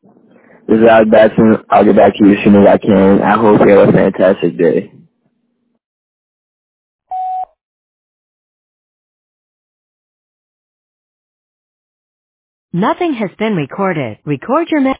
This is Alex Batson. I'll get back to you as soon as I can. I hope you have a fantastic day. Nothing has been recorded. Record your message.